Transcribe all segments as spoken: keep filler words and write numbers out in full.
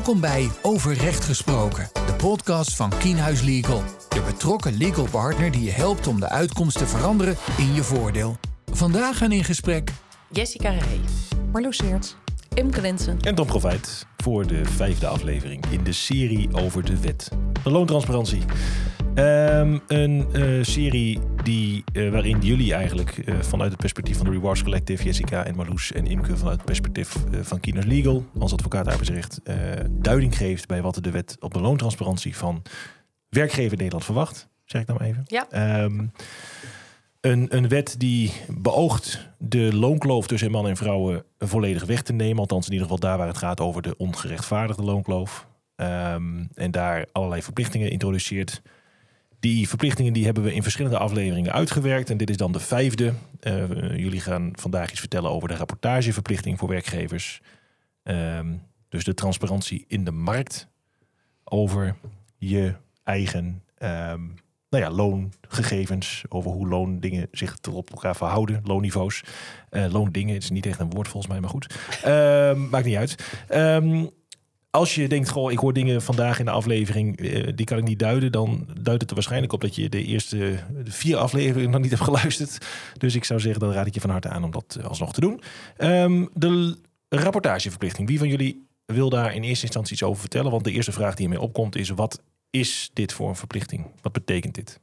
Welkom bij Over Recht Gesproken, de podcast van Kienhuis Legal. De betrokken legal partner die je helpt om de uitkomst te veranderen in je voordeel. Vandaag gaan in gesprek Jessica Rey, Marloes Seert, Imke Linsen en Tom Profijt voor de vijfde aflevering in de serie over de wet. De loontransparantie. Um, een uh, serie die, uh, waarin jullie eigenlijk uh, vanuit het perspectief van de Rewards Collective, Jessica en Marloes en Imke vanuit het perspectief uh, van Kienhuis Legal als advocaat arbeidsrecht uh, duiding geeft bij wat de wet op de loontransparantie van werkgever in Nederland verwacht. Zeg ik dan maar even. Ja. Um, een, een wet die beoogt de loonkloof tussen mannen en vrouwen volledig weg te nemen. Althans in ieder geval daar waar het gaat over de ongerechtvaardigde loonkloof. Um, en daar allerlei verplichtingen introduceert. Die verplichtingen die hebben we in verschillende afleveringen uitgewerkt. En dit is dan de vijfde. Uh, jullie gaan vandaag iets vertellen over de rapportageverplichting voor werkgevers. Um, dus de transparantie in de markt over je eigen um, nou ja, loongegevens. Over hoe loondingen zich tot elkaar verhouden. Loonniveaus. Uh, loondingen is niet echt een woord volgens mij, maar goed. Uh, maakt niet uit. Um, Als je denkt, goh, ik hoor dingen vandaag in de aflevering, uh, die kan ik niet duiden, dan duidt het er waarschijnlijk op dat je de eerste de vier afleveringen nog niet hebt geluisterd. Dus ik zou zeggen, dan raad ik je van harte aan om dat alsnog te doen. Um, de rapportageverplichting. Wie van jullie wil daar in eerste instantie iets over vertellen? Want de eerste vraag die hiermee opkomt is, wat is dit voor een verplichting? Wat betekent dit?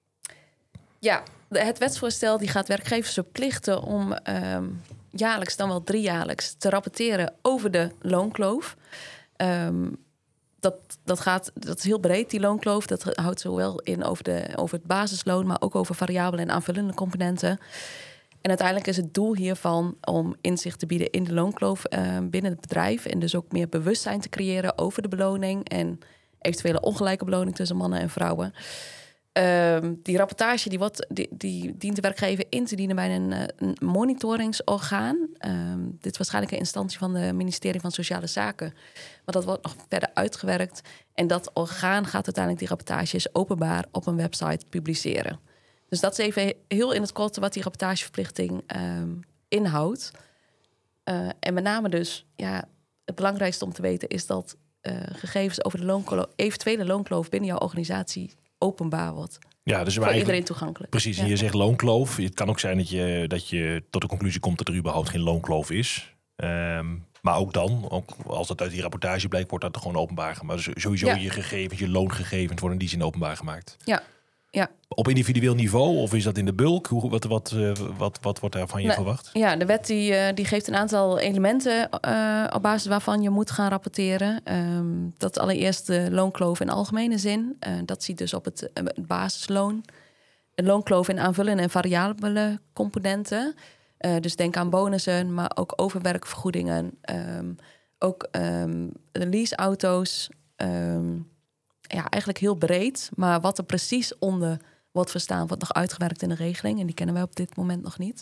Ja, het wetsvoorstel die gaat werkgevers verplichten om um, jaarlijks, dan wel driejaarlijks, te rapporteren over de loonkloof. Um, dat, dat, gaat, dat is heel breed, die loonkloof. Dat houdt zowel in over, de, over het basisloon, maar ook over variabele en aanvullende componenten. En uiteindelijk is het doel hiervan om inzicht te bieden in de loonkloof uh, binnen het bedrijf. En dus ook meer bewustzijn te creëren over de beloning en eventuele ongelijke beloning tussen mannen en vrouwen. Um, die rapportage die wordt, die, die dient de werkgever in te dienen bij een, een monitoringsorgaan. Um, dit is waarschijnlijk een instantie van het ministerie van Sociale Zaken. Maar dat wordt nog verder uitgewerkt. En dat orgaan gaat uiteindelijk die rapportages openbaar op een website publiceren. Dus dat is even heel in het kort wat die rapportageverplichting um, inhoudt. Uh, en met name dus, ja, het belangrijkste om te weten is dat uh, gegevens over de loonkloof, eventuele loonkloof binnen jouw organisatie openbaar wordt. Ja, dus voor iedereen toegankelijk. Precies, en ja. je zegt loonkloof. Het kan ook zijn dat je, dat je tot de conclusie komt dat er überhaupt geen loonkloof is. Um, maar ook dan, ook als dat uit die rapportage blijkt, wordt dat gewoon openbaar gemaakt. Dus sowieso ja. je gegevens, je loongegevens worden in die zin openbaar gemaakt. Ja, ja. Op individueel niveau of is dat in de bulk? Hoe, wat, wat, wat, wat, wat wordt daar van je nou, verwacht? Ja, de wet die, uh, die geeft een aantal elementen uh, op basis waarvan je moet gaan rapporteren. Um, dat is allereerst de loonkloof in algemene zin. Uh, dat ziet dus op het, uh, het basisloon. Een loonkloof in aanvullende en variabele componenten. Uh, dus denk aan bonussen, maar ook overwerkvergoedingen. Um, ook um, de leaseauto's. Um, ja, eigenlijk heel breed. Maar wat er precies onder wordt verstaan, wordt nog uitgewerkt in de regeling. En die kennen wij op dit moment nog niet.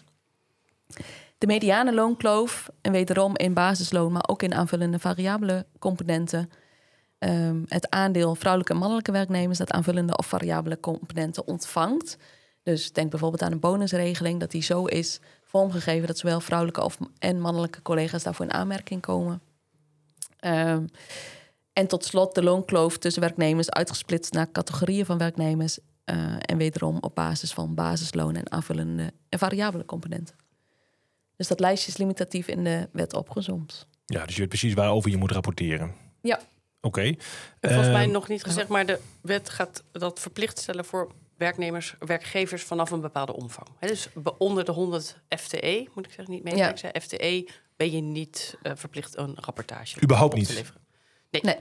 De mediane loonkloof, en wederom in basisloon, maar ook in aanvullende variabele componenten. Um, het aandeel vrouwelijke en mannelijke werknemers dat aanvullende of variabele componenten ontvangt. Dus denk bijvoorbeeld aan een bonusregeling, dat die zo is vormgegeven dat zowel vrouwelijke of en mannelijke collega's daarvoor in aanmerking komen. Um, En tot slot de loonkloof tussen werknemers uitgesplitst naar categorieën van werknemers. Uh, en wederom op basis van basisloon en aanvullende en variabele componenten. Dus dat lijstje is limitatief in de wet opgezomd. Ja, dus je weet precies waarover je moet rapporteren. Ja. Oké. Okay. Volgens uh, mij uh, nog niet gezegd, maar de wet gaat dat verplicht stellen voor werknemers, werkgevers vanaf een bepaalde omvang. He, dus onder de honderd F T E, moet ik zeggen, niet meer. Ja. F T E ben je niet uh, verplicht een rapportage überhaupt op niet te leveren. Nee. nee.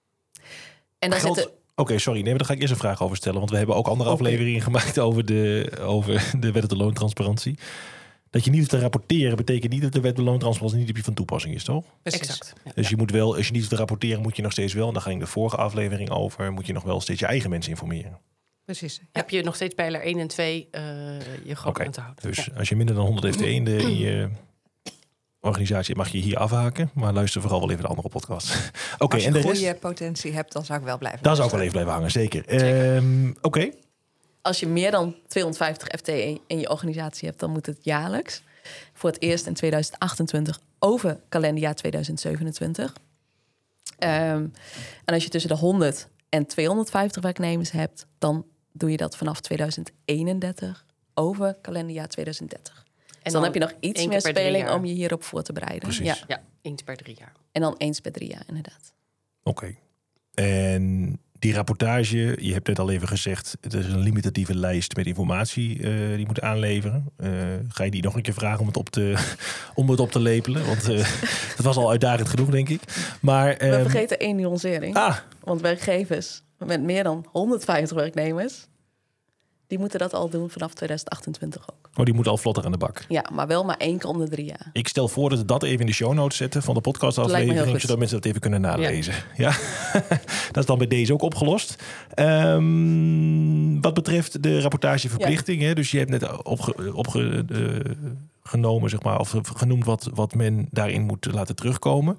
En dan Geldt... zitten... Oké, okay, sorry. Nee, maar daar ga ik eerst een vraag over stellen. Want we hebben ook andere okay. afleveringen gemaakt over de, over de wet op de loontransparantie. Dat je niet hoeft te rapporteren betekent niet dat de wet op de loontransparantie niet op je van toepassing is, toch? Exact. Ja. Dus je moet wel, als je niet hoeft te rapporteren, moet je nog steeds wel, en daar ging de vorige aflevering over, moet je nog wel steeds je eigen mensen informeren. Precies. Ja. Heb je nog steeds pijler één en twee uh, je groep okay. aan te houden. Dus ja. als je minder dan honderd F T E in, de, in je organisatie mag je hier afhaken, maar luister vooral wel even de andere podcast. Oké, okay, en de rest. Als je goede potentie hebt, dan zou ik wel blijven. Dan zou ik wel even blijven hangen, zeker. zeker. Um, Oké. Okay. Als je meer dan tweehonderdvijftig F T E in je organisatie hebt, dan moet het jaarlijks. Voor het eerst in tweeduizend achtentwintig over kalenderjaar tweeduizend zevenentwintig. Um, en als je tussen de honderd en tweehonderdvijftig werknemers hebt, dan doe je dat vanaf tweeduizend eenendertig over kalenderjaar tweeduizend dertig. En dus dan, dan heb je nog iets meer speling om je hierop voor te bereiden. Precies. Ja. ja, eens per drie jaar. En dan eens per drie jaar, inderdaad. Oké. Okay. En die rapportage, je hebt net al even gezegd, het is een limitatieve lijst met informatie uh, die je moet aanleveren. Uh, ga je die nog een keer vragen om het op te, om het op te lepelen? Want uh, dat was al uitdagend genoeg, denk ik. Maar, We um, vergeten één nuancering. Ah. Want werkgevers met meer dan honderdvijftig werknemers, die moeten dat al doen vanaf tweeduizend achtentwintig ook. Oh, die moeten al vlotter aan de bak. Ja, maar wel maar één keer om de drie jaar. Ik stel voor dat we dat even in de show notes zetten van de podcastaflevering, zodat mensen dat even kunnen nalezen. Ja. ja? Dat is dan bij deze ook opgelost. Um, wat betreft de rapportageverplichting, ja. hè, dus je hebt net opge, opge, uh, genomen, zeg maar, of genoemd wat, wat men daarin moet laten terugkomen.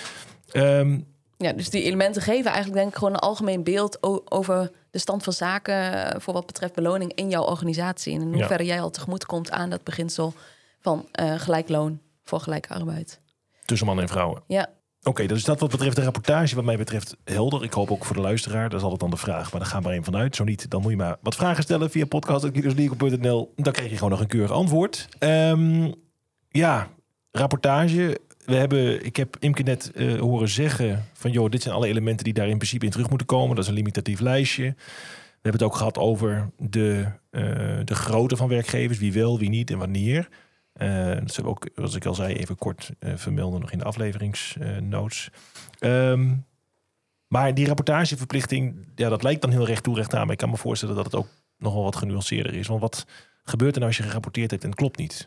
Um, Ja, dus die elementen geven eigenlijk denk ik gewoon een algemeen beeld o- over de stand van zaken voor wat betreft beloning in jouw organisatie. En in hoeverre ja. jij al tegemoet komt aan dat beginsel van uh, gelijk loon voor gelijke arbeid. Tussen mannen en vrouwen. Ja. Oké, okay, dat is dat wat betreft de rapportage wat mij betreft helder. Ik hoop ook voor de luisteraar, dat is altijd dan de vraag. Maar daar gaan we er een vanuit. Zo niet, dan moet je maar wat vragen stellen via podcast punt kienhuislegal punt n l. Dan krijg je gewoon nog een keurig antwoord. Um, ja, rapportage. We hebben, ik heb Imke net uh, horen zeggen van joh, dit zijn alle elementen die daar in principe in terug moeten komen. Dat is een limitatief lijstje. We hebben het ook gehad over de, uh, de grootte van werkgevers. Wie wel, wie niet en wanneer. Uh, dat hebben we ook, zoals ik al zei, even kort uh, vermelden nog in de afleveringsnotes. Uh, um, maar die rapportageverplichting, ja, dat lijkt dan heel recht toe recht aan. Maar ik kan me voorstellen dat het ook nogal wat genuanceerder is. Want wat gebeurt er nou als je gerapporteerd hebt en het klopt niet?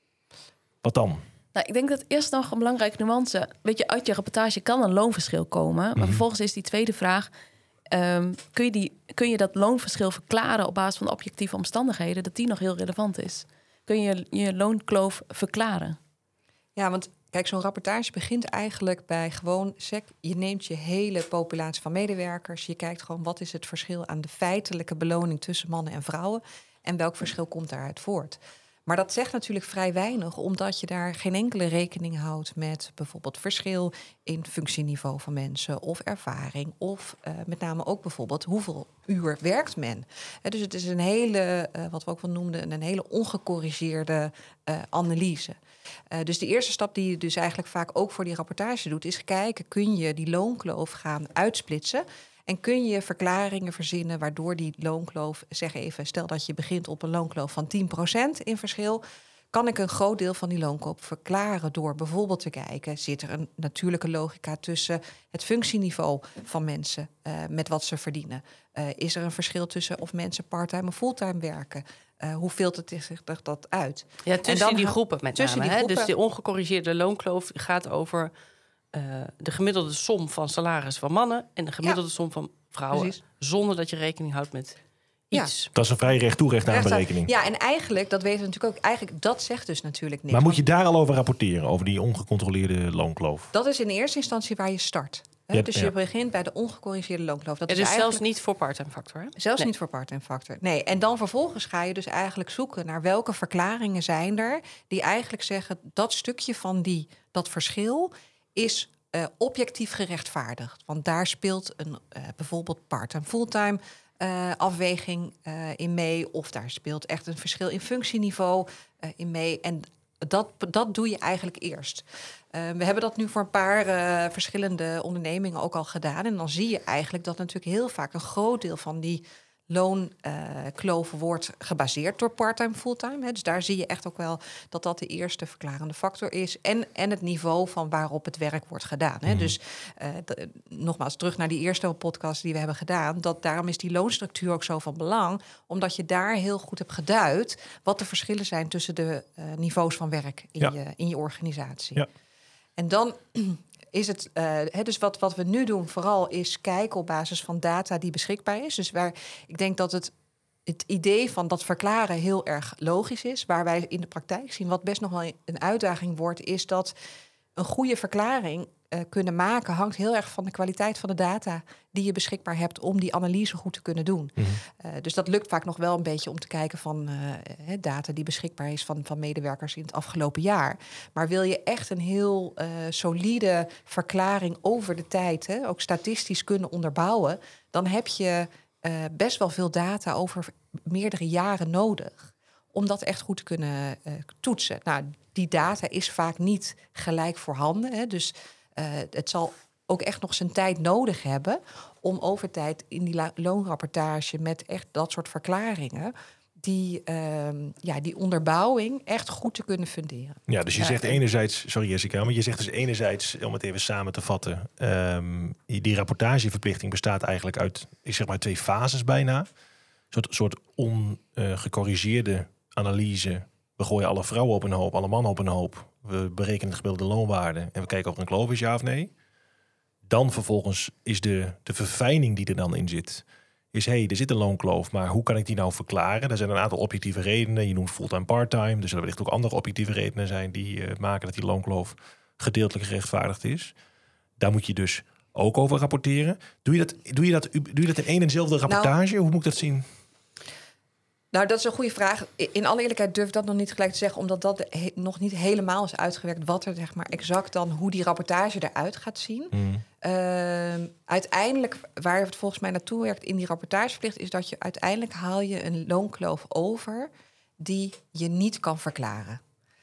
Wat dan? Nou, ik denk dat eerst nog een belangrijke nuance. Weet je, uit je rapportage kan een loonverschil komen. Maar mm-hmm. vervolgens is die tweede vraag. Um, kun, je die, kun je dat loonverschil verklaren op basis van objectieve omstandigheden, dat die nog heel relevant is? Kun je je loonkloof verklaren? Ja, want kijk, zo'n rapportage begint eigenlijk bij gewoon sec. Je neemt je hele populatie van medewerkers. Je kijkt gewoon wat is het verschil aan de feitelijke beloning tussen mannen en vrouwen. En welk verschil komt daaruit voort. Maar dat zegt natuurlijk vrij weinig, omdat je daar geen enkele rekening houdt met bijvoorbeeld verschil in functieniveau van mensen of ervaring. Of uh, met name ook bijvoorbeeld hoeveel uur werkt men. He, dus het is een hele, uh, wat we ook wel noemden, een hele ongecorrigeerde uh, analyse. Uh, dus de eerste stap die je dus eigenlijk vaak ook voor die rapportage doet, is kijken, kun je die loonkloof gaan uitsplitsen? En kun je verklaringen verzinnen waardoor die loonkloof, zeg even, stel dat je begint op een loonkloof van tien procent in verschil, kan ik een groot deel van die loonkloof verklaren door bijvoorbeeld te kijken, zit er een natuurlijke logica tussen het functieniveau van mensen uh, met wat ze verdienen? Uh, is er een verschil tussen of mensen parttime of fulltime werken? Uh, hoe filtert zich dat uit? Ja, tussen en dan die ha- groepen met tussen name. Die hè? groepen. Dus die ongecorrigeerde loonkloof gaat over uh, de gemiddelde som van salaris van mannen en de gemiddelde ja. som van vrouwen. Precies. Zonder dat je rekening houdt met iets. Ja. Dat is een vrij recht toe recht aan berekening. Ja, en eigenlijk, dat weten we natuurlijk ook, eigenlijk dat zegt dus natuurlijk niks. Maar moet je daar al over rapporteren, over die ongecontroleerde loonkloof? Dat is in eerste instantie waar je start. He, ja, dus je ja. begint bij de ongecorrigeerde loonkloof. Dat ja, is dus eigenlijk... zelfs niet voor part-time factor, hè? Zelfs nee. niet voor part-time factor. Nee, en dan vervolgens ga je dus eigenlijk zoeken naar welke verklaringen zijn er die eigenlijk zeggen dat stukje van die, dat verschil is uh, objectief gerechtvaardigd. Want daar speelt een uh, bijvoorbeeld part-time, fulltime uh, afweging uh, in mee, of daar speelt echt een verschil in functieniveau uh, in mee. En Dat, dat doe je eigenlijk eerst. Uh, we hebben dat nu voor een paar uh, verschillende ondernemingen ook al gedaan. En dan zie je eigenlijk dat natuurlijk heel vaak een groot deel van die loonkloof uh, wordt gebaseerd door parttime, fulltime. Hè. Dus daar zie je echt ook wel dat dat de eerste verklarende factor is. En, en het niveau van waarop het werk wordt gedaan. Hè. Mm. Dus uh, de, nogmaals, terug naar die eerste podcast die we hebben gedaan. Dat daarom is die loonstructuur ook zo van belang. Omdat je daar heel goed hebt geduid wat de verschillen zijn tussen de uh, niveaus van werk in, ja. je, in je organisatie. Ja. En dan is het, uh, he, dus wat, wat we nu doen vooral is kijken op basis van data die beschikbaar is. Dus waar ik denk dat het, het idee van dat verklaren heel erg logisch is. Waar wij in de praktijk zien, wat best nog wel een uitdaging wordt, is dat een goede verklaring uh, kunnen maken hangt heel erg van de kwaliteit van de data die je beschikbaar hebt om die analyse goed te kunnen doen. Mm-hmm. Uh, dus dat lukt vaak nog wel een beetje om te kijken van uh, data die beschikbaar is van, van medewerkers in het afgelopen jaar. Maar wil je echt een heel uh, solide verklaring over de tijd, hè, ook statistisch kunnen onderbouwen, dan heb je uh, best wel veel data over meerdere jaren nodig om dat echt goed te kunnen uh, toetsen. Nou, die data is vaak niet gelijk voorhanden. Hè, dus uh, het zal ook echt nog zijn tijd nodig hebben om over tijd in die la- loonrapportage met echt dat soort verklaringen die, uh, ja, die onderbouwing echt goed te kunnen funderen. Ja, dus je ja, zegt enerzijds, sorry Jessica, maar je zegt dus enerzijds, om het even samen te vatten, um, die rapportageverplichting bestaat eigenlijk uit, ik zeg maar, twee fases bijna. Een soort, soort ongecorrigeerde uh, analyse. We gooien alle vrouwen op een hoop, alle mannen op een hoop. We berekenen de gemiddelde loonwaarde en we kijken of er een kloof is, ja of nee. Dan vervolgens is de, de verfijning die er dan in zit, is hé, hey, er zit een loonkloof, maar hoe kan ik die nou verklaren? Er zijn een aantal objectieve redenen. Je noemt fulltime, parttime. Dus er wellicht ook andere objectieve redenen zijn die uh, maken dat die loonkloof gedeeltelijk gerechtvaardigd is. Daar moet je dus ook over rapporteren. Doe je dat, doe je dat, doe je dat in één en dezelfde rapportage? Nou, hoe moet ik dat zien? Nou, dat is een goede vraag. In alle eerlijkheid durf ik dat nog niet gelijk te zeggen, omdat dat he- nog niet helemaal is uitgewerkt wat er, zeg maar, exact dan hoe die rapportage eruit gaat zien. Mm. Uh, uiteindelijk, waar het volgens mij naartoe werkt in die rapportageplicht, is dat je uiteindelijk haal je een loonkloof over die je niet kan verklaren.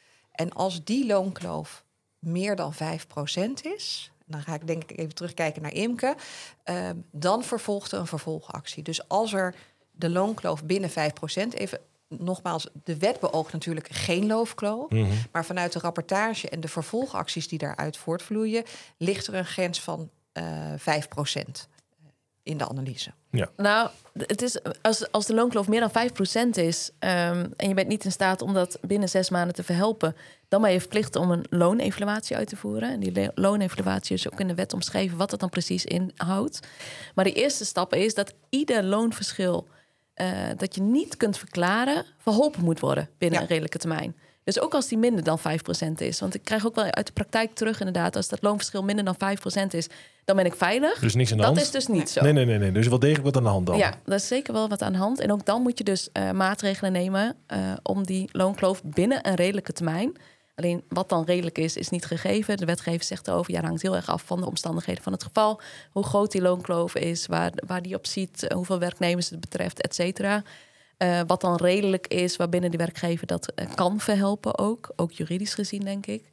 En als die loonkloof meer dan vijf procent is, dan ga ik denk ik even terugkijken naar Imke, uh, dan vervolgt er een vervolgactie. Dus als er de loonkloof binnen vijf procent, even nogmaals, de wet beoogt natuurlijk geen loonkloof, mm-hmm. maar vanuit de rapportage en de vervolgacties die daaruit voortvloeien, ligt er een grens van uh, vijf procent in de analyse. Ja. Nou, het is, als, als de loonkloof meer dan vijf procent is um, en je bent niet in staat om dat binnen zes maanden te verhelpen, dan ben je verplicht om een loonevaluatie uit te voeren. En die le- loonevaluatie is ook in de wet omschreven wat dat dan precies inhoudt. Maar de eerste stap is dat ieder loonverschil Uh, dat je niet kunt verklaren, verholpen moet worden binnen ja. een redelijke termijn. Dus ook als die minder dan vijf procent is. Want ik krijg ook wel uit de praktijk terug inderdaad, als dat loonverschil minder dan vijf procent is, dan ben ik veilig. Dus niks aan de dat hand? is dus niet zo. Nee, nee, nee, nee. Dus wel degelijk wat aan de hand dan? Ja, dat is zeker wel wat aan de hand. En ook dan moet je dus uh, maatregelen nemen uh, om die loonkloof binnen een redelijke termijn. Alleen wat dan redelijk is, is niet gegeven. De wetgever zegt erover, ja, dat hangt heel erg af van de omstandigheden van het geval. Hoe groot die loonkloof is, waar, waar die op ziet, hoeveel werknemers het betreft, et cetera. Uh, wat dan redelijk is, waarbinnen de werkgever dat uh, kan verhelpen ook. Ook juridisch gezien, denk ik.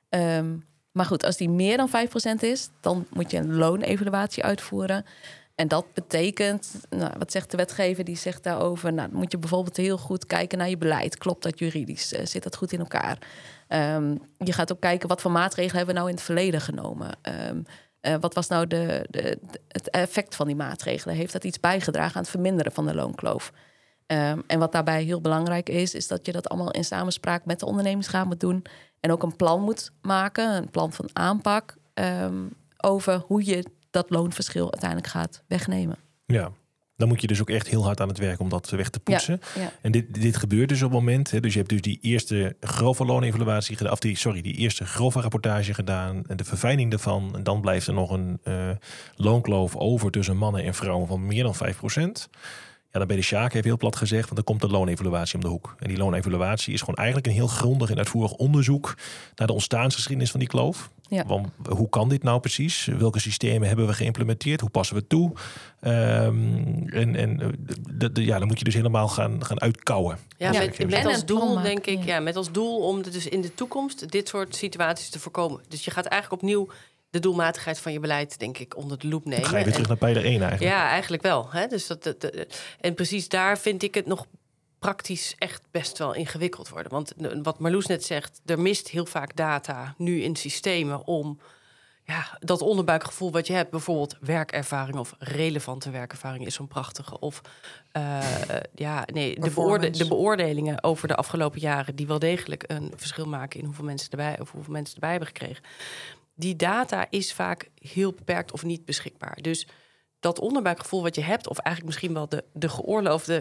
Um, maar goed, als die meer dan vijf procent is, dan moet je een loonevaluatie uitvoeren. En dat betekent, nou, wat zegt de wetgever? Die zegt daarover, nou, dan moet je bijvoorbeeld heel goed kijken naar je beleid. Klopt dat juridisch? Uh, zit dat goed in elkaar? Um, je gaat ook kijken, wat voor maatregelen hebben we nou in het verleden genomen? Um, uh, wat was nou de, de, de, het effect van die maatregelen? Heeft dat iets bijgedragen aan het verminderen van de loonkloof? Um, en wat daarbij heel belangrijk is, is dat je dat allemaal in samenspraak met de ondernemingsraad moet doen. En ook een plan moet maken, een plan van aanpak, um, over hoe je dat loonverschil uiteindelijk gaat wegnemen. Ja, dan moet je dus ook echt heel hard aan het werk om dat weg te poetsen. Ja, ja. En dit, dit gebeurt dus op het moment. Hè, dus je hebt dus die eerste grove loonevaluatie gedaan, of die, sorry, die eerste grove rapportage gedaan en de verfijning daarvan. En dan blijft er nog een uh, loonkloof over tussen mannen en vrouwen van meer dan vijf procent. Ja, dan ben je de Sjaak, heeft heel plat gezegd, want dan komt de loonevaluatie om de hoek. En die loonevaluatie is gewoon eigenlijk een heel grondig en uitvoerig onderzoek naar de ontstaansgeschiedenis van die kloof. Ja. Want hoe kan dit nou precies? Welke systemen hebben we geïmplementeerd? Hoe passen we het toe? Um, en en de, de, ja, dan moet je dus helemaal gaan, gaan uitkouwen. Ja, met, met als doel, denk ik, ja, met als doel om dus in de toekomst dit soort situaties te voorkomen. Dus je gaat eigenlijk opnieuw de doelmatigheid van je beleid, denk ik, onder de loep nemen. Dan ga je weer terug naar pijler één eigenlijk. Ja, eigenlijk wel. Hè? Dus dat, dat, dat, en precies daar vind ik het nog praktisch echt best wel ingewikkeld worden. Want wat Marloes net zegt, er mist heel vaak data nu in systemen om ja, dat onderbuikgevoel wat je hebt, bijvoorbeeld werkervaring of relevante werkervaring is zo'n prachtige. Of uh, ja, nee, de, beoorde- de beoordelingen over de afgelopen jaren die wel degelijk een verschil maken in hoeveel mensen erbij of hoeveel mensen erbij hebben gekregen. Die data is vaak heel beperkt of niet beschikbaar. Dus dat onderbuikgevoel wat je hebt, of eigenlijk misschien wel de, de geoorloofde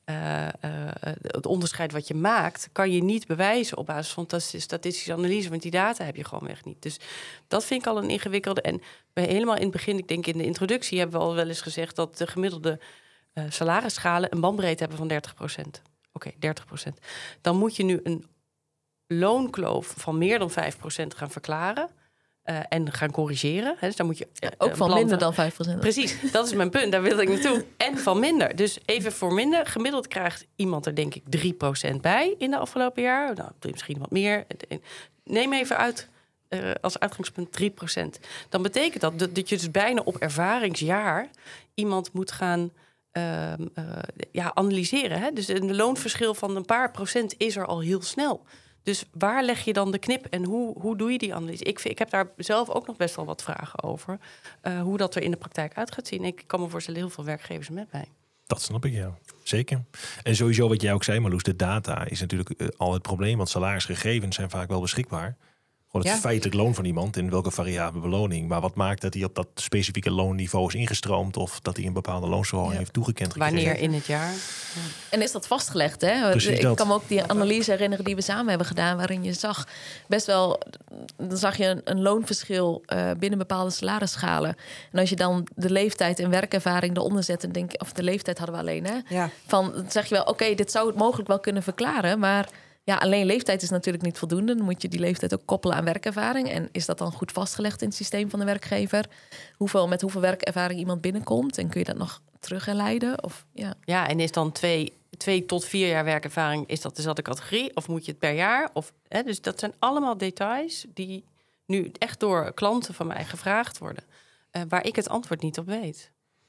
Uh, uh, het onderscheid wat je maakt, kan je niet bewijzen op basis van statistische analyse, want die data heb je gewoon echt niet. Dus dat vind ik al een ingewikkelde. En bij helemaal in het begin, ik denk in de introductie, hebben we al wel eens gezegd dat de gemiddelde uh, salarisschalen een bandbreedte hebben van dertig procent. Oké, okay, dertig procent. Dan moet je nu een loonkloof van meer dan vijf procent gaan verklaren. Uh, en gaan corrigeren. He, dus dan moet je uh, ook van minder dan vijf procent. Precies, dat is mijn punt. Daar wil ik naartoe. En van minder. Dus even voor minder. Gemiddeld krijgt iemand er denk ik drie procent bij in de afgelopen jaar. Nou, misschien wat meer. Neem even uit uh, als uitgangspunt drie procent. Dan betekent dat, dat dat je dus bijna op ervaringsjaar iemand moet gaan uh, uh, ja, analyseren. Hè? Dus een loonverschil van een paar procent is er al heel snel. Dus waar leg je dan de knip en hoe, hoe doe je die analyse? Ik, ik heb daar zelf ook nog best wel wat vragen over. Uh, hoe dat er in de praktijk uit gaat zien. Ik kan me voorstellen heel veel werkgevers met mij. Dat snap ik, ja. Zeker. En sowieso wat jij ook zei, Marloes, de data is natuurlijk uh, al het probleem. Want salarisgegevens zijn vaak wel beschikbaar. Gewoon het ja. feitelijk loon van iemand in welke variabele beloning. Maar wat maakt dat hij op dat specifieke loonniveau is ingestroomd of dat hij een bepaalde loonsverhoging ja. heeft toegekend gekregen. Wanneer in het jaar. Ja. En is dat vastgelegd? Hè? Precies ik dat. kan me ook die analyse herinneren die we samen hebben gedaan, waarin je zag best wel, dan zag je een, een loonverschil uh, binnen bepaalde salarisschalen. En als je dan de leeftijd en werkervaring eronder zet, en denk of de leeftijd hadden we alleen, hè? Ja. Van dan zeg je wel, oké, okay, dit zou het mogelijk wel kunnen verklaren, maar ja, alleen leeftijd is natuurlijk niet voldoende. Dan moet je die leeftijd ook koppelen aan werkervaring. En is dat dan goed vastgelegd in het systeem van de werkgever? Hoeveel, met hoeveel werkervaring iemand binnenkomt? En kun je dat nog terugleiden? Of, ja. ja, en is dan twee, twee tot vier jaar werkervaring, is dat dezelfde categorie? Of moet je het per jaar? Of, hè, dus dat zijn allemaal details die nu echt door klanten van mij gevraagd worden. Uh, waar ik het antwoord niet op weet.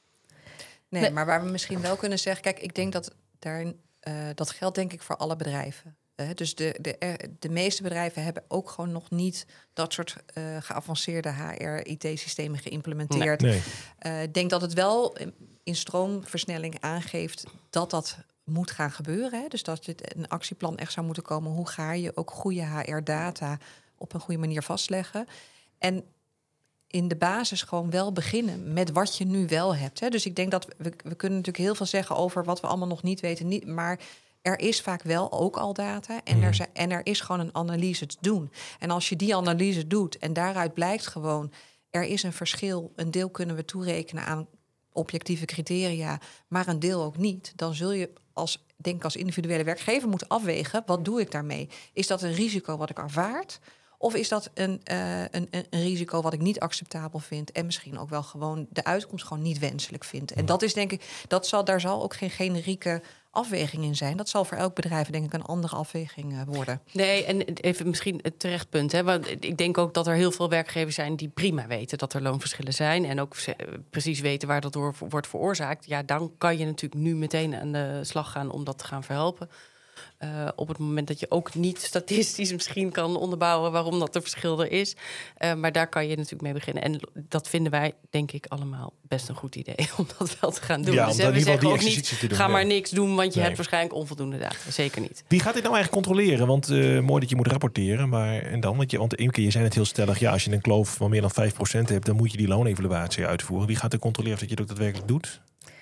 Nee, nee, maar waar we misschien wel kunnen zeggen, kijk, ik denk dat daar, uh, dat geldt denk ik voor alle bedrijven. Uh, dus de, de, de meeste bedrijven hebben ook gewoon nog niet dat soort uh, geavanceerde H R-I T-systemen geïmplementeerd. Ik nee. nee. uh, denk dat het wel in stroomversnelling aangeeft dat dat moet gaan gebeuren. Hè? Dus dat je een actieplan echt zou moeten komen. Hoe ga je ook goede H R-data op een goede manier vastleggen? En in de basis gewoon wel beginnen met wat je nu wel hebt. Hè? Dus ik denk dat we, we kunnen natuurlijk heel veel zeggen over wat we allemaal nog niet weten. Niet, maar er is vaak wel ook al data en, mm. er, zijn, en er is gewoon een analyse te doen. En als je die analyse doet en daaruit blijkt gewoon, er is een verschil, een deel kunnen we toerekenen aan objectieve criteria, maar een deel ook niet, dan zul je als, denk ik als individuele werkgever moeten afwegen, wat doe ik daarmee? Is dat een risico wat ik aanvaard? Of is dat een, uh, een, een risico wat ik niet acceptabel vind en misschien ook wel gewoon de uitkomst gewoon niet wenselijk vind? En dat is denk ik, dat zal, daar zal ook geen generieke afweging in zijn. Dat zal voor elk bedrijf denk ik een andere afweging uh, worden. Nee, en even misschien het terechtpunt. Hè, want ik denk ook dat er heel veel werkgevers zijn die prima weten dat er loonverschillen zijn en ook precies weten waar dat door wordt veroorzaakt. Ja, dan kan je natuurlijk nu meteen aan de slag gaan om dat te gaan verhelpen. Uh, op het moment dat je ook niet statistisch misschien kan onderbouwen waarom dat er verschil er is. Uh, maar daar kan je natuurlijk mee beginnen. En dat vinden wij, denk ik, allemaal best een goed idee om dat wel te gaan doen. Ja, dus we zeggen ook niet, doen, ga ja. maar niks doen, want je nee. hebt waarschijnlijk onvoldoende data. Zeker niet. Wie gaat dit nou eigenlijk controleren? Want uh, mooi dat je moet rapporteren, maar en dan? Want, je, want Imke, je zei het heel stellig, ja, als je een kloof van meer dan vijf procent hebt, dan moet je die loonevaluatie uitvoeren. Wie gaat er controleren of dat je dat daadwerkelijk doet?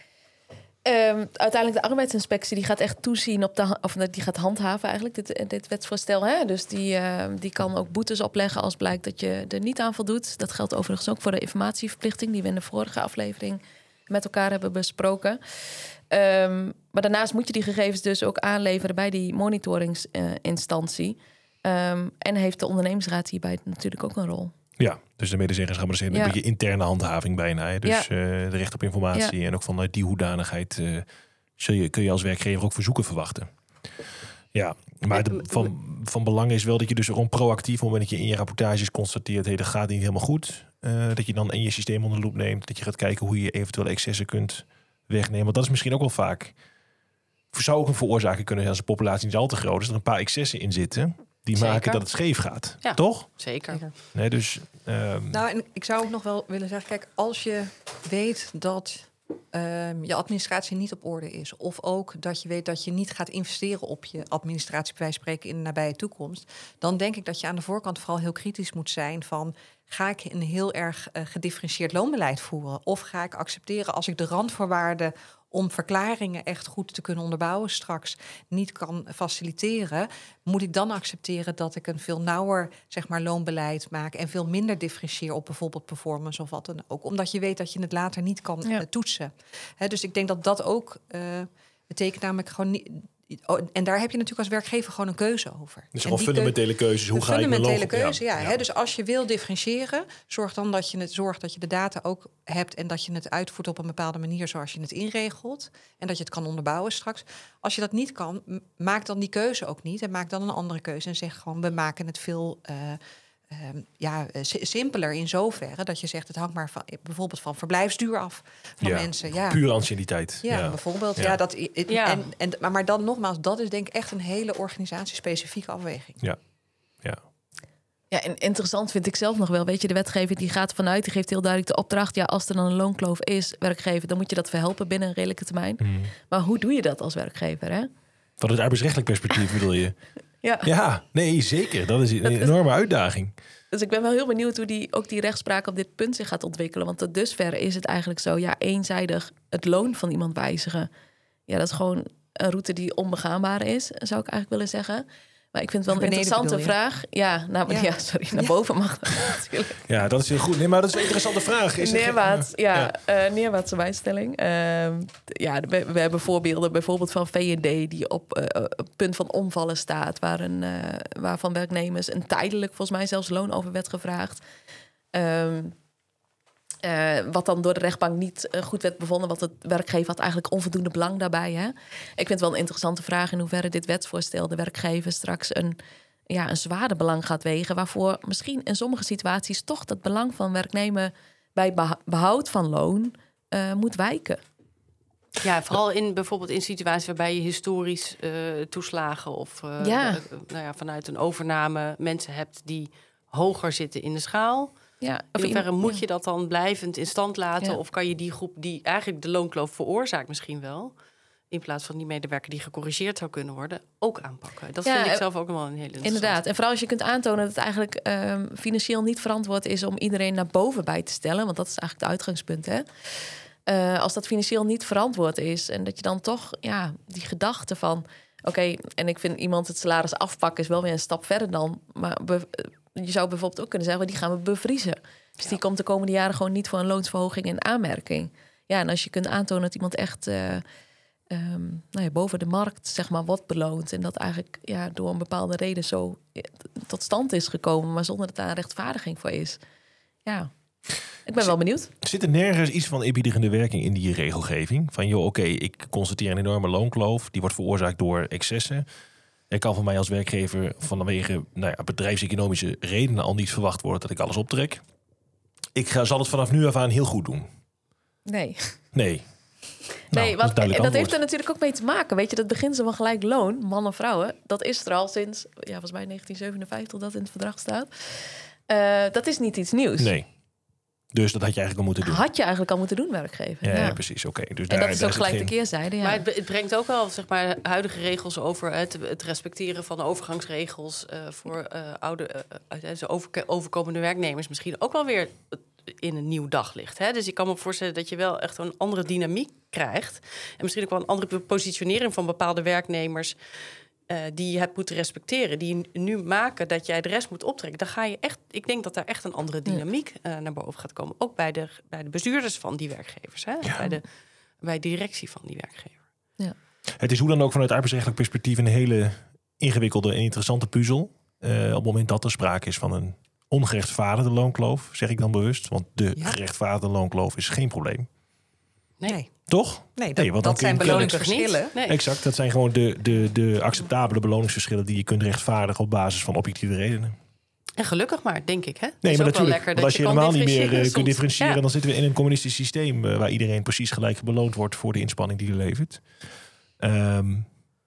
Um, uiteindelijk de arbeidsinspectie die gaat echt toezien op de, of die gaat handhaven eigenlijk dit, dit wetsvoorstel. Hè? Dus die, uh, die kan ook boetes opleggen als blijkt dat je er niet aan voldoet. Dat geldt overigens ook voor de informatieverplichting die we in de vorige aflevering met elkaar hebben besproken. Um, maar daarnaast moet je die gegevens dus ook aanleveren bij die monitoringsinstantie. Uh, um, en heeft de ondernemingsraad hierbij natuurlijk ook een rol. Ja, dus de medezeggenschap is een ja. beetje interne handhaving bijna. Hè? Dus ja. uh, de recht op informatie ja. en ook vanuit die hoedanigheid uh, zul je, kun je als werkgever ook verzoeken verwachten. Ja, maar de, van, van belang is wel dat je dus gewoon proactief, op het moment dat je in je rapportages constateert, hey, dat gaat niet helemaal goed. Uh, dat je dan in je systeem onder de loep neemt. Dat je gaat kijken hoe je eventuele excessen kunt wegnemen. Want dat is misschien ook wel vaak, zou ook een veroorzaker kunnen zijn als de populatie niet al te groot is, dat er een paar excessen in zitten die Zeker. maken dat het scheef gaat. Ja. Toch? Zeker. Nee, dus, um... Nou, en ik zou ook nog wel willen zeggen, kijk, als je weet dat um, je administratie niet op orde is, of ook dat je weet dat je niet gaat investeren op je administratie, bij wijze van spreken, in de nabije toekomst, dan denk ik dat je aan de voorkant vooral heel kritisch moet zijn van, ga ik een heel erg uh, gedifferentieerd loonbeleid voeren? Of ga ik accepteren als ik de randvoorwaarden om verklaringen echt goed te kunnen onderbouwen straks niet kan faciliteren, moet ik dan accepteren dat ik een veel nauwer, zeg maar, loonbeleid maak en veel minder differentieer op bijvoorbeeld performance of wat dan ook, omdat je weet dat je het later niet kan ja. uh, toetsen. He, dus ik denk dat dat ook uh, betekent namelijk gewoon niet. Oh, en daar heb je natuurlijk als werkgever gewoon een keuze over. Dus gewoon fundamentele keuzes. Hoe ga je fundamentele keuze, ja. ja. Hè? Dus als je wil differentiëren, zorg dan dat je het zorgt dat je de data ook hebt en dat je het uitvoert op een bepaalde manier zoals je het inregelt en dat je het kan onderbouwen straks. Als je dat niet kan, maak dan die keuze ook niet en maak dan een andere keuze en zeg gewoon we maken het veel uh, Um, ja, simpeler in zoverre dat je zegt het hangt maar van, bijvoorbeeld van verblijfsduur af van ja, mensen. Ja, puur anciëniteit. Ja, ja, bijvoorbeeld. Ja. Ja, dat, het, ja. En, en, maar, maar dan nogmaals, dat is denk ik echt een hele organisatiespecifieke afweging. Ja, ja. Ja, en interessant vind ik zelf nog wel. Weet je, de wetgever die gaat vanuit, die geeft heel duidelijk de opdracht. Ja, als er dan een loonkloof is, werkgever, dan moet je dat verhelpen binnen een redelijke termijn. Hmm. Maar hoe doe je dat als werkgever, hè? Van het arbeidsrechtelijk perspectief bedoel je? Ja. ja, nee, zeker. Dat is een dat enorme is, uitdaging. Dus ik ben wel heel benieuwd hoe die, ook die rechtspraak op dit punt zich gaat ontwikkelen. Want tot dusver is het eigenlijk zo, ja, eenzijdig het loon van iemand wijzigen. Ja, dat is gewoon een route die onbegaanbaar is, zou ik eigenlijk willen zeggen. Maar ik vind het wel een interessante vraag. Ja, nou, ja. ja, sorry, naar boven mag dat natuurlijk. Ja, dat is heel goed. Nee, maar dat is een interessante vraag. Is neerwaarts, het... ja, ja. Uh, neerwaartse bijstelling. Uh, ja, we, we hebben voorbeelden bijvoorbeeld van V en D die op uh, het punt van omvallen staat, waar een, uh, waarvan werknemers een tijdelijk, volgens mij zelfs loon over werd gevraagd. Um, Uh, wat dan door de rechtbank niet uh, goed werd bevonden, want het werkgever had eigenlijk onvoldoende belang daarbij. Hè? Ik vind het wel een interessante vraag in hoeverre dit wetsvoorstel de werkgever straks een, ja, een zwaarder belang gaat wegen, waarvoor misschien in sommige situaties toch dat belang van werknemer bij beha- behoud van loon uh, moet wijken. Ja, vooral in bijvoorbeeld in situaties waarbij je historisch uh, toeslagen of uh, ja. uh, nou ja, vanuit een overname mensen hebt die hoger zitten in de schaal. Ja, in hoeverre in, moet ja. je dat dan blijvend in stand laten? Ja. Of kan je die groep die eigenlijk de loonkloof veroorzaakt misschien wel, in plaats van die medewerker die gecorrigeerd zou kunnen worden, ook aanpakken? Dat ja, vind ik zelf ook nog wel een hele interessante. Inderdaad. En vooral als je kunt aantonen dat het eigenlijk um, financieel niet verantwoord is om iedereen naar boven bij te stellen, want dat is eigenlijk het uitgangspunt, hè? Uh, als dat financieel niet verantwoord is en dat je dan toch ja, die gedachte van oké, okay, en ik vind iemand het salaris afpakken is wel weer een stap verder dan, maar be, je zou bijvoorbeeld ook kunnen zeggen, die gaan we bevriezen. Dus ja. die komt de komende jaren gewoon niet voor een loonsverhoging in aanmerking. Ja, en als je kunt aantonen dat iemand echt uh, um, nou ja, boven de markt zeg maar wordt beloond en dat eigenlijk ja, door een bepaalde reden zo tot stand is gekomen, maar zonder dat daar een rechtvaardiging voor is. Ja. Ik ben wel benieuwd. Zit er nergens iets van eerbiedigende werking in die regelgeving? Van joh, oké, okay, ik constateer een enorme loonkloof. Die wordt veroorzaakt door excessen. Er kan van mij als werkgever vanwege nou ja, bedrijfseconomische redenen al niet verwacht worden dat ik alles optrek. Ik ga, zal het vanaf nu af aan heel goed doen. Nee. Nee. Nee, nou, want dat, dat, dat heeft er natuurlijk ook mee te maken. Weet je, dat beginsel van gelijk loon, mannen en vrouwen, dat is er al sinds, ja, volgens mij negentien zevenenvijftig dat in het verdrag staat. Uh, dat is niet iets nieuws. Nee. Dus dat had je eigenlijk al moeten doen. Had je eigenlijk al moeten doen, werkgever. Ja, ja. ja precies. Oké. Okay. Dus en daar, dat is ook gelijk geen... de keerzijde. Ja. Maar het, het brengt ook wel, zeg maar, huidige regels over het, het respecteren van de overgangsregels uh, voor uh, oude, uh, uh, over, overkomende werknemers misschien ook wel weer in een nieuw daglicht. Hè? Dus ik kan me voorstellen dat je wel echt een andere dynamiek krijgt. En misschien ook wel een andere positionering van bepaalde werknemers Uh, die je hebt moeten respecteren, die nu maken dat jij de rest moet optrekken. Dan ga je echt, ik denk dat daar echt een andere dynamiek uh, naar boven gaat komen. Ook bij de, bij de bestuurders van die werkgevers, hè? Ja. Bij de bij de directie van die werkgever. Ja. Het is hoe dan ook vanuit arbeidsrechtelijk perspectief een hele ingewikkelde en interessante puzzel. Uh, op het moment dat er sprake is van een ongerechtvaardigde loonkloof, zeg ik dan bewust, want de ja. gerechtvaardigde loonkloof is geen probleem. Nee. Toch? Nee, dat, nee, want dat zijn beloningsverschillen. Nee. Exact, dat zijn gewoon de, de, de acceptabele beloningsverschillen die je kunt rechtvaardigen op basis van objectieve redenen. En gelukkig maar, denk ik. Hè? Nee, maar natuurlijk. Lekker want als je, je helemaal niet meer uh, kunt differentiëren, ja. dan zitten we in een communistisch systeem uh, waar iedereen precies gelijk beloond wordt voor de inspanning die hij levert. Um,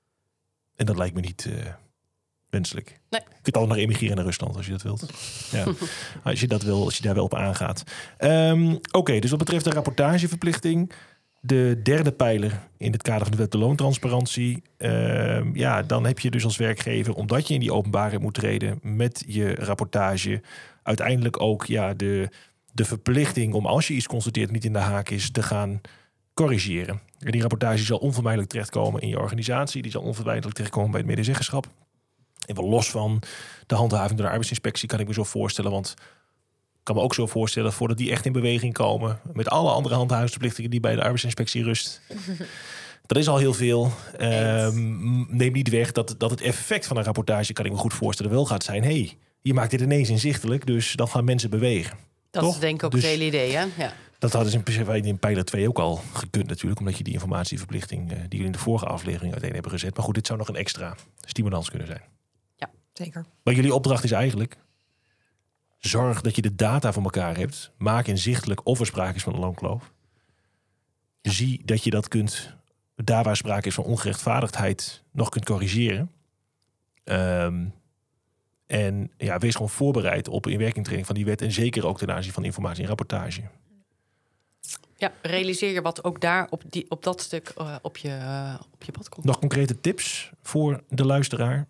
en dat lijkt me niet uh, wenselijk. Nee. Je kunt al naar emigreren naar Rusland als je dat wilt. Ja. Als je dat wil, als je daar wel op aangaat. Um, Oké, okay, dus wat betreft de rapportageverplichting, de derde pijler in het kader van de wet de loontransparantie. Uh, ja, dan heb je dus als werkgever, omdat je in die openbaarheid moet treden met je rapportage, uiteindelijk ook ja, de, de verplichting om als je iets constateert niet in de haak is, te gaan corrigeren. En die rapportage zal onvermijdelijk terechtkomen in je organisatie. Die zal onvermijdelijk terechtkomen bij het medezeggenschap. En wel los van de handhaving door de arbeidsinspectie kan ik me zo voorstellen. Want ik kan me ook zo voorstellen voordat die echt in beweging komen. Met alle andere handhavingsverplichtingen die bij de arbeidsinspectie rust. Dat is al heel veel. Um, neem niet weg dat, dat het effect van een rapportage, kan ik me goed voorstellen, wel gaat zijn. Hé, hey, je maakt dit ineens inzichtelijk, dus dan gaan mensen bewegen. Dat Toch? is denk ik ook dus, het hele idee, hè? Ja. Dat hadden ze in principe in pijler twee ook al gekund natuurlijk. Omdat je die informatieverplichting uh, die jullie in de vorige aflevering uiteen hebben gezet. Maar goed, dit zou nog een extra stimulans kunnen zijn. Ja, zeker. Maar jullie opdracht is eigenlijk, zorg dat je de data voor elkaar hebt. Maak inzichtelijk of er sprake is van een loonkloof. Zie dat je dat kunt, daar waar sprake is van ongerechtvaardigdheid, nog kunt corrigeren. Um, en ja, wees gewoon voorbereid op inwerkingtreding van die wet. En zeker ook ten aanzien van informatie en rapportage. Ja, realiseer je wat ook daar op, die, op dat stuk uh, op, je, uh, op je pad komt. Nog concrete tips voor de luisteraar?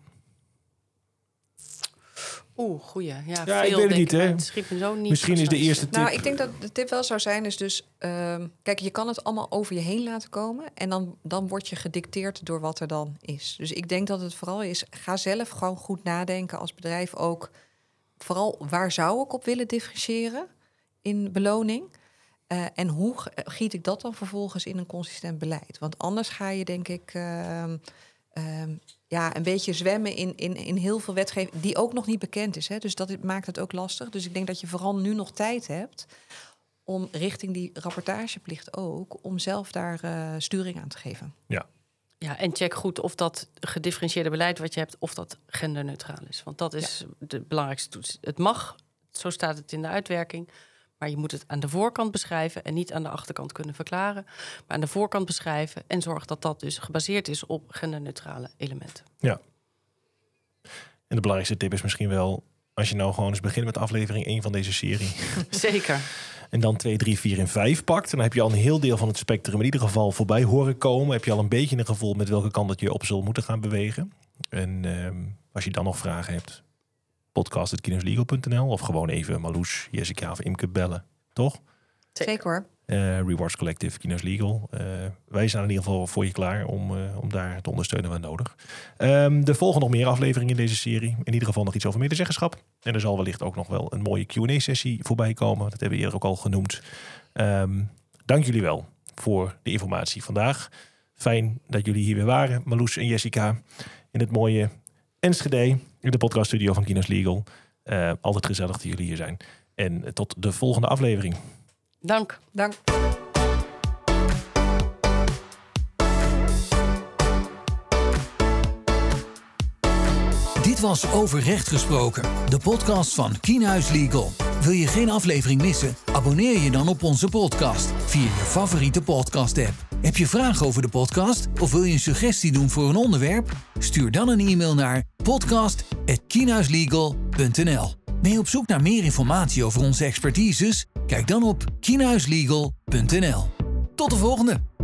Oeh, goeie. Ja, ja veel, ik weet het niet, hè? Het schiet me zo niet. Misschien is de eerste tip... Nou, ik denk dat de tip wel zou zijn, is dus... Uh, kijk, je kan het allemaal over je heen laten komen. En dan, dan word je gedicteerd door wat er dan is. Dus ik denk dat het vooral is... Ga zelf gewoon goed nadenken als bedrijf ook. Vooral, waar zou ik op willen differentiëren in beloning? Uh, en hoe giet ik dat dan vervolgens in een consistent beleid? Want anders ga je, denk ik... Uh, uh, ja, een beetje zwemmen in, in, in heel veel wetgeving die ook nog niet bekend is. Hè? Dus dat maakt het ook lastig. Dus ik denk dat je vooral nu nog tijd hebt om richting die rapportageplicht ook, om zelf daar uh, sturing aan te geven. Ja. Ja, en check goed of dat gedifferentieerde beleid wat je hebt, of dat genderneutraal is. Want dat is ja. de belangrijkste toets. Het mag, zo staat het in de uitwerking. Maar je moet het aan de voorkant beschrijven en niet aan de achterkant kunnen verklaren. Maar aan de voorkant beschrijven en zorg dat dat dus gebaseerd is op genderneutrale elementen. Ja. En de belangrijkste tip is misschien wel, als je nou gewoon eens begint met aflevering één van deze serie. Zeker. En dan twee, drie, vier en vijf pakt. Dan heb je al een heel deel van het spectrum in ieder geval voorbij horen komen. Heb je al een beetje een gevoel met welke kant dat je op zult moeten gaan bewegen. En um, als je dan nog vragen hebt, podcast at kienhuislegal punt n l of gewoon even Marloes, Jessica of Imke bellen, toch? Zeker hoor. Uh, Rewards Collective, Kienhuis Legal. Uh, wij staan in ieder geval voor je klaar om, uh, om daar te ondersteunen waar nodig. Um, er volgen nog meer afleveringen in deze serie. In ieder geval nog iets over medezeggenschap. En er zal wellicht ook nog wel een mooie Q en A-sessie voorbij komen. Dat hebben we eerder ook al genoemd. Um, dank jullie wel voor de informatie vandaag. Fijn dat jullie hier weer waren, Marloes en Jessica, in het mooie Enschede, in de podcaststudio van Kienhuis Legal. Uh, altijd gezellig dat jullie hier zijn. En tot de volgende aflevering. Dank. Dank. Dit was Over Recht Gesproken, de podcast van Kienhuis Legal. Wil je geen aflevering missen? Abonneer je dan op onze podcast via je favoriete podcast-app. Heb je vragen over de podcast of wil je een suggestie doen voor een onderwerp? Stuur dan een e-mail naar podcast at kienhuislegal punt n l. Ben je op zoek naar meer informatie over onze expertises? Kijk dan op kienhuislegal punt n l. Tot de volgende!